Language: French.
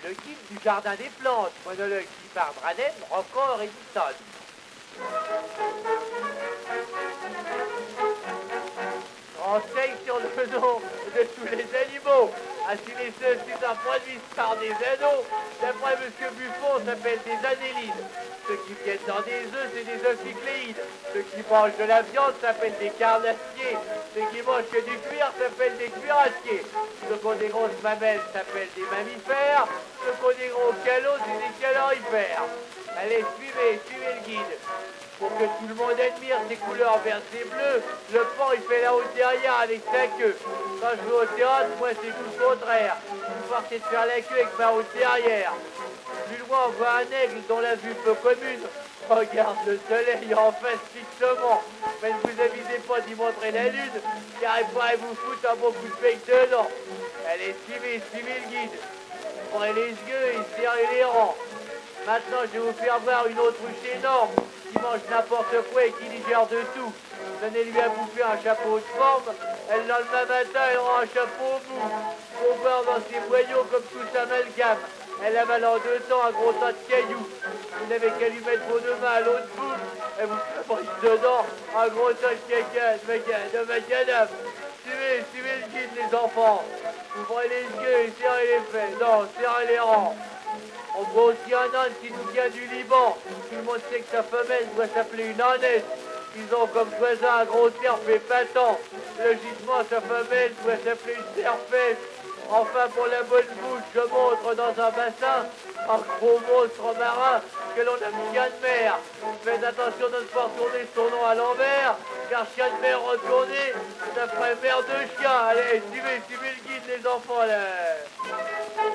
le guide du jardin des plantes, monologue par Branen, Rockor Edison. Renseigne sur le nom de tous les animaux. Ainsi les ceux-ci sont produits par des anneaux. D'après M. Buffon, s'appellent des annélines. Ceux qui viennent dans des œufs, c'est des ophicléides. Ceux qui mangent de la viande s'appellent des carnassiers. Ceux qui mangent que du cuir s'appellent des cuirassiers. Ceux qui ont des grosses mamelles s'appellent des mammifères. Ceux qui ont des gros calots, c'est des calorifères. Allez, suivez le guide. Pour que tout le monde admire ses couleurs vertes et bleues, le pan il fait la haute derrière avec sa queue. Quand je vais au théâtre, moi c'est tout le contraire. Je partais de faire la queue avec ma haute derrière. Plus loin on voit un aigle dont la vue peu commune. Regarde le soleil en face fixement. Mais ne vous avisez pas d'y montrer la lune, car il pourrait vous foutre un bon coup de bec dedans. Allez, suivez le guide. Ouvrez les yeux et serrez les rangs. Maintenant, je vais vous faire voir une autruche énorme qui mange n'importe quoi et qui digère de tout. Donnez-lui à bouffer un chapeau de forme, elle le lendemain matin, elle rend un chapeau mou. Pour voir dans ses boyaux comme tout s'amalgame. Elle avale en 2 temps un gros tas de cailloux. Vous n'avez qu'à lui mettre vos 2 mains à l'autre bout, elle vous fabrique dedans un gros tas de caca, de macadam. Suivez le guide, les enfants. Ouvrez les yeux et serrez les fesses. Non, serrez les rangs. On voit aussi un âne qui nous vient du Liban. Tout le monde sait que sa femelle doit s'appeler une ânesse. Ils ont comme voisin un gros cerf épatant. Logiquement, sa femelle doit s'appeler une serpette. Enfin, pour la bonne bouche, je montre dans un bassin un gros monstre marin que l'on aime chien de mer. Faites attention de ne pas retourner son nom à l'envers, car chien de mer retourné, ça ferait mère de chien. Allez, suivez le guide, les enfants, là.